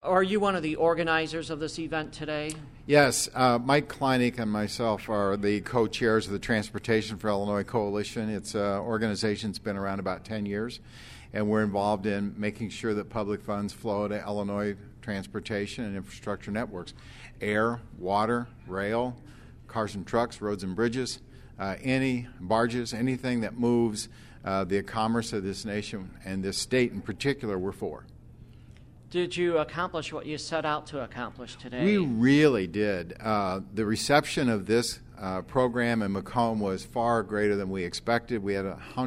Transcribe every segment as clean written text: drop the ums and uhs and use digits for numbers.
Are you one of the organizers of this event today? Yes, Mike Kleinig and myself are the co-chairs of the Transportation for Illinois Coalition. It's an organization that's been around about 10 years, and we're involved in making sure that public funds flow to Illinois transportation and infrastructure networks: air, water, rail, cars and trucks, roads and bridges, any barges, anything that moves the commerce of this nation and this state in particular, we're for. Did you accomplish what you set out to accomplish today? We really did. The reception of this program in Macomb was far greater than we expected. We had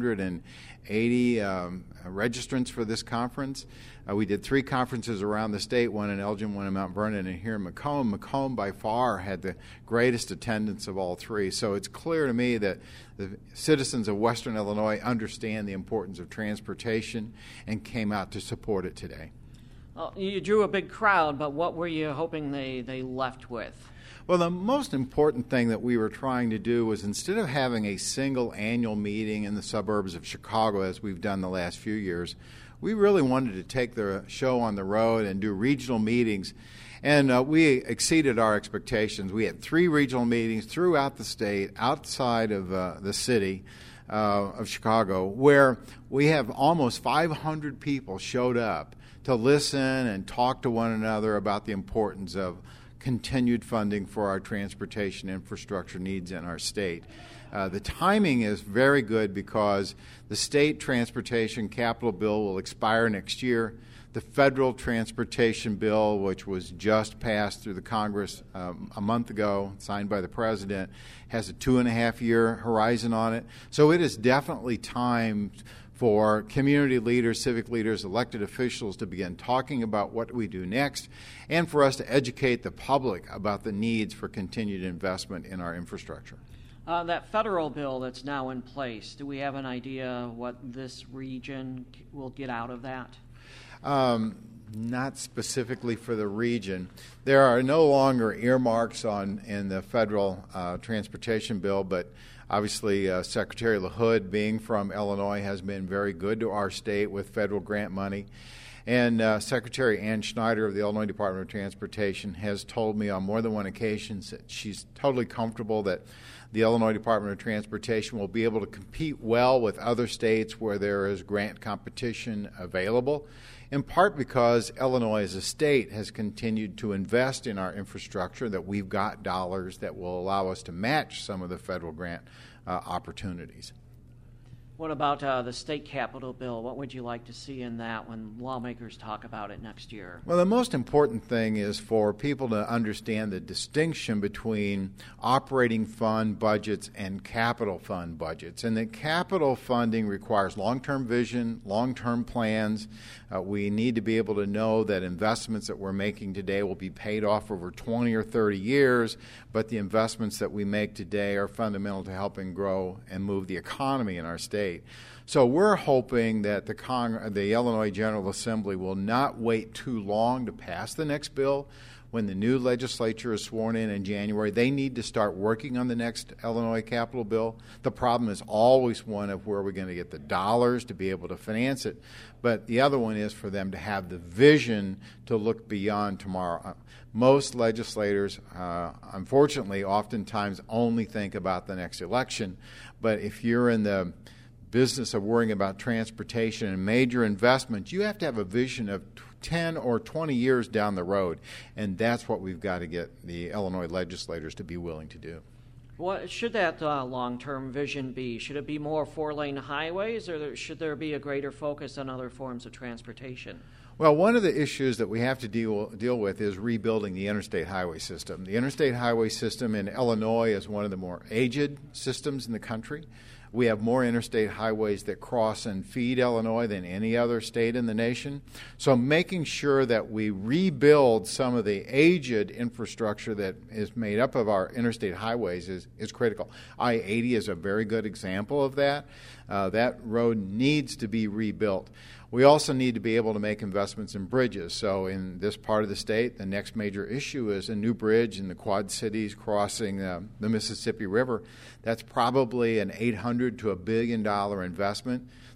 180 registrants for this conference. We did 3 conferences around the state, one in Elgin, one in Mount Vernon, and here in Macomb. Macomb by far had the greatest attendance of all 3. So it's clear to me that the citizens of Western Illinois understand the importance of transportation and came out to support it today. Well, you drew a big crowd, but what were you hoping they left with? Well, the most important thing that we were trying to do was, instead of having a single annual meeting in the suburbs of Chicago, as we've done the last few years, we really wanted to take the show on the road and do regional meetings. And we exceeded our expectations. We had 3 regional meetings throughout the state, outside of the city of Chicago, where we have almost 500 people showed up to listen and talk to one another about the importance of continued funding for our transportation infrastructure needs in our state. The timing is very good because the state transportation capital bill will expire next year. The federal transportation bill, which was just passed through the Congress a month ago, signed by the president, has a 2.5-year horizon on it. So it is definitely time for community leaders, civic leaders, elected officials to begin talking about what we do next, and for us to educate the public about the needs for continued investment in our infrastructure. That federal bill that's now in place, do we have an idea what this region will get out of that? Not specifically for the region. There are no longer earmarks in the federal transportation bill, but obviously Secretary LaHood, being from Illinois, has been very good to our state with federal grant money. And Secretary Ann Schneider of the Illinois Department of Transportation has told me on more than one occasion that she's totally comfortable that the Illinois Department of Transportation will be able to compete well with other states where there is grant competition available, in part because Illinois as a state has continued to invest in our infrastructure, that we've got dollars that will allow us to match some of the federal grant opportunities. What about the state capital bill? What would you like to see in that when lawmakers talk about it next year? Well, the most important thing is for people to understand the distinction between operating fund budgets and capital fund budgets. And that capital funding requires long-term vision, long-term plans. We need to be able to know that investments that we're making today will be paid off over 20 or 30 years, but the investments that we make today are fundamental to helping grow and move the economy in our state. So we're hoping that the Illinois General Assembly will not wait too long to pass the next bill. When the new legislature is sworn in January, they need to start working on the next Illinois capital bill. The problem is always one of where we're going to get the dollars to be able to finance it. But the other one is for them to have the vision to look beyond tomorrow. Most legislators, unfortunately, oftentimes only think about the next election. But if you're in the business of worrying about transportation and major investments, you have to have a vision of 10 or 20 years down the road, and that's what we've got to get the Illinois legislators to be willing to do. What should that long-term vision be? Should it be more 4-lane highways, or should there be a greater focus on other forms of transportation? Well, one of the issues that we have to deal with is rebuilding the interstate highway system. The interstate highway system in Illinois is one of the more aged systems in the country. We have more interstate highways that cross and feed Illinois than any other state in the nation. So making sure that we rebuild some of the aged infrastructure that is made up of our interstate highways is critical. I-80 is a very good example of that. That road needs to be rebuilt. We also need to be able to make investments in bridges. So in this part of the state, the next major issue is a new bridge in the Quad Cities crossing the Mississippi River. That's probably an $800 to $1 billion investment.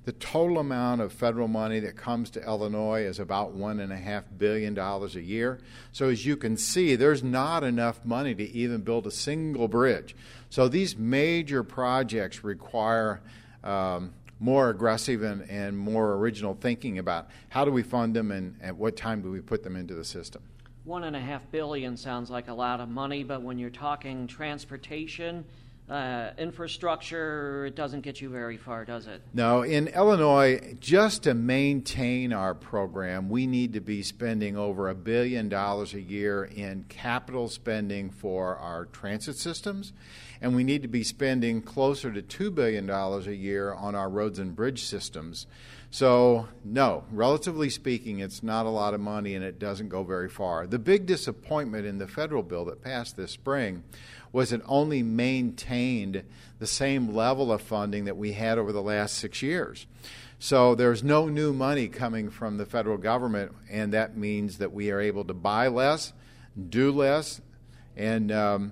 The total amount of federal money that comes to Illinois is about $1.5 billion a year. So as you can see, there's not enough money to even build a single bridge. So these major projects require more aggressive and more original thinking about how do we fund them and at what time do we put them into the system. $1.5 billion sounds like a lot of money, but when you're talking transportation, infrastructure, it doesn't get you very far, does it? No. In Illinois, just to maintain our program, we need to be spending over $1 billion a year in capital spending for our transit systems, and we need to be spending closer to $2 billion a year on our roads and bridge systems. So, no, relatively speaking, it's not a lot of money and it doesn't go very far. The big disappointment in the federal bill that passed this spring was it only maintained the same level of funding that we had over the last 6 years. So there's no new money coming from the federal government, and that means that we are able to buy less, do less, and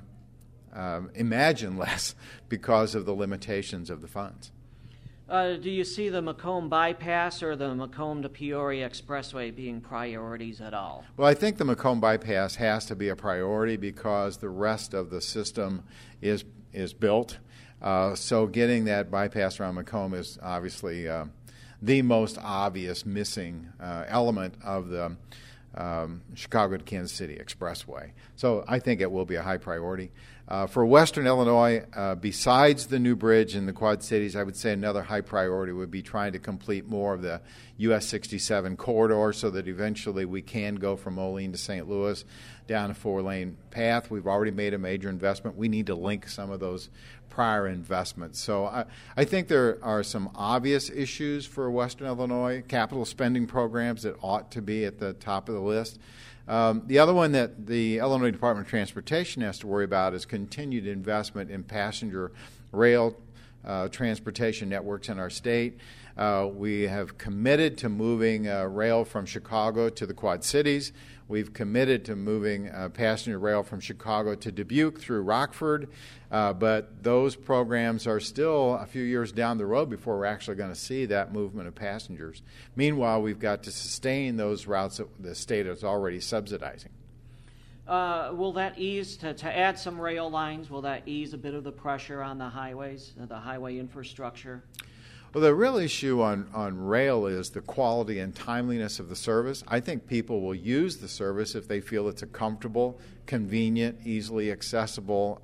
imagine less because of the limitations of the funds. Do you see the Macomb bypass or the Macomb to Peoria Expressway being priorities at all? Well, I think the Macomb bypass has to be a priority because the rest of the system is built. So getting that bypass around Macomb is obviously the most obvious missing element of the Chicago to Kansas City Expressway. So I think it will be a high priority. For Western Illinois, besides the new bridge in the Quad Cities, I would say another high priority would be trying to complete more of the US 67 corridor so that eventually we can go from Moline to St. Louis down a 4-lane path. We've already made a major investment. We need to link some of those prior investments. So I think there are some obvious issues for Western Illinois, capital spending programs that ought to be at the top of the list. The other one that the Illinois Department of Transportation has to worry about is continued investment in passenger rail transportation networks in our state. We have committed to moving rail from Chicago to the Quad Cities. We've committed to moving passenger rail from Chicago to Dubuque through Rockford, but those programs are still a few years down the road before we're actually going to see that movement of passengers. Meanwhile, we've got to sustain those routes that the state is already subsidizing. Will that ease, to add some rail lines, will that ease a bit of the pressure on the highways, the highway infrastructure? Well, the real issue on rail is the quality and timeliness of the service. I think people will use the service if they feel it's a comfortable, convenient, easily accessible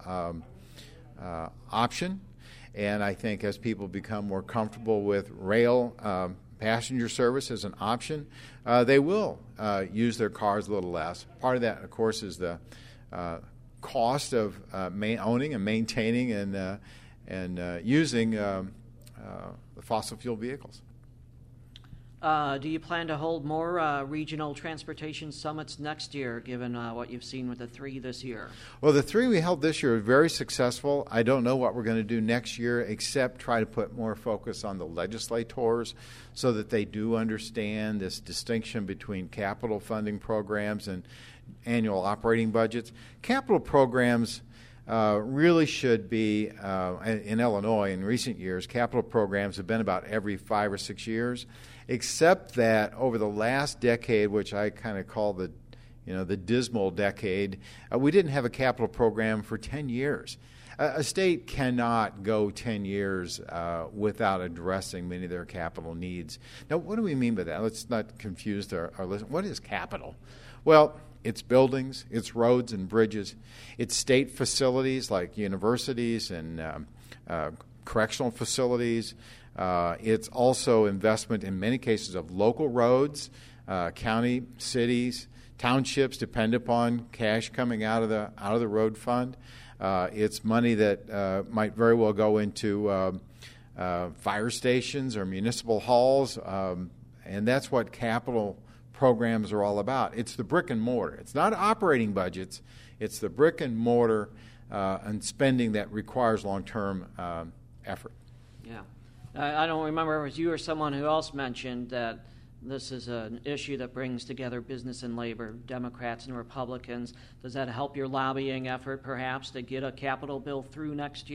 option. And I think as people become more comfortable with rail passenger service as an option, they will use their cars a little less. Part of that, of course, is the cost of owning and maintaining and using the fossil fuel vehicles. Do you plan to hold more regional transportation summits next year, given what you've seen with the 3 this year? Well, the 3 we held this year were very successful. I don't know what we're going to do next year except try to put more focus on the legislators so that they do understand this distinction between capital funding programs and annual operating budgets. Capital programs really should be, in Illinois in recent years, capital programs have been about every 5 or 6 years, except that over the last decade, which I kind of call the dismal decade, we didn't have a capital program for 10 years. A state cannot go 10 years without addressing many of their capital needs. Now, what do we mean by that? Let's not confuse our listeners. What is capital? Well, it's buildings, it's roads and bridges, it's state facilities like universities and correctional facilities. It's also investment in many cases of local roads, county, cities, townships depend upon cash coming out of the road fund. It's money that might very well go into fire stations or municipal halls, and that's what capital programs are all about. It's the brick and mortar. It's not operating budgets. It's the brick and mortar and spending that requires long-term effort. Yeah. I don't remember if it was you or someone who else mentioned that this is an issue that brings together business and labor, Democrats and Republicans. Does that help your lobbying effort, perhaps, to get a capital bill through next year?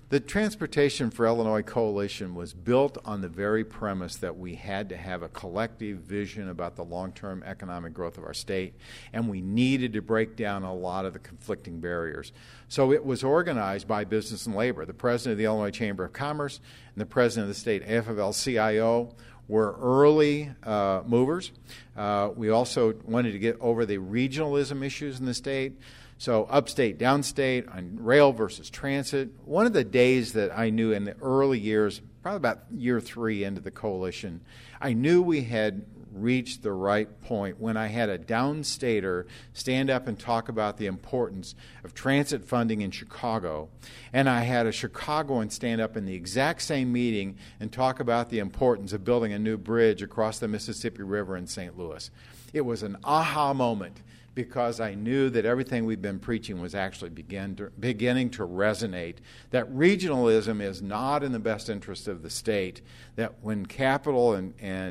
The Transportation for Illinois Coalition was built on the very premise that we had to have a collective vision about the long-term economic growth of our state, and we needed to break down a lot of the conflicting barriers. So it was organized by Business and Labor. The president of the Illinois Chamber of Commerce and the president of the state AFL-CIO were early movers. We also wanted to get over the regionalism issues in the state. So upstate, downstate, on rail versus transit. One of the days that I knew in the early years, probably about year 3 into the coalition, I knew we had reached the right point when I had a downstater stand up and talk about the importance of transit funding in Chicago, and I had a Chicagoan stand up in the exact same meeting and talk about the importance of building a new bridge across the Mississippi River in St. Louis. It was an aha moment, because I knew that everything we've been preaching was actually beginning to resonate, that regionalism is not in the best interest of the state, that when capital and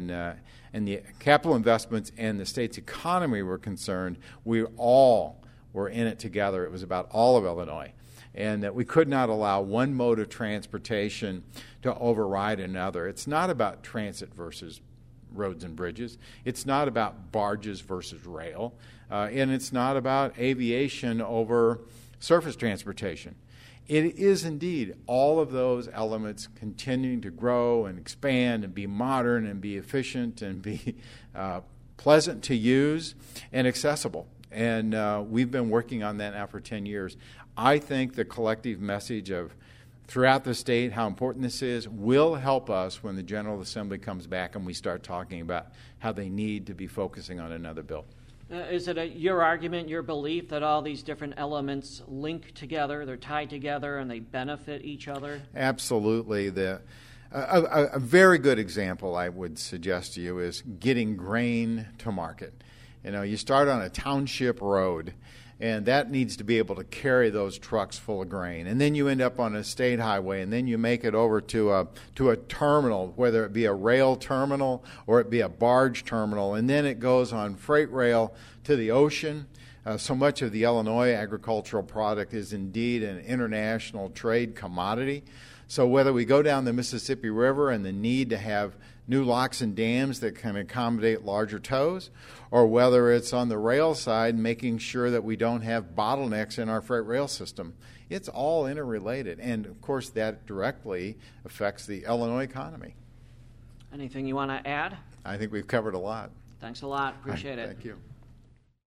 the capital investments and the state's economy were concerned, we all were in it together. It was about all of Illinois, and that we could not allow one mode of transportation to override another. It's not about transit versus roads and bridges. It's not about barges versus rail. And it's not about aviation over surface transportation. It is indeed all of those elements continuing to grow and expand and be modern and be efficient and be pleasant to use and accessible. And we've been working on that now for 10 years. I think the collective message of throughout the state how important this is will help us when the General Assembly comes back and we start talking about how they need to be focusing on another bill. Is it your argument, your belief that all these different elements link together, they're tied together, and they benefit each other? Absolutely. A very good example I would suggest to you is getting grain to market. You know, you start on a township road, and that needs to be able to carry those trucks full of grain. And then you end up on a state highway, and then you make it over to a terminal, whether it be a rail terminal or it be a barge terminal, and then it goes on freight rail to the ocean. So much of the Illinois agricultural product is indeed an international trade commodity. So whether we go down the Mississippi River and the need to have new locks and dams that can accommodate larger tows, or whether it's on the rail side, making sure that we don't have bottlenecks in our freight rail system. It's all interrelated, and of course that directly affects the Illinois economy. Anything you want to add? I think we've covered a lot. Thanks a lot. Appreciate it. Thank you.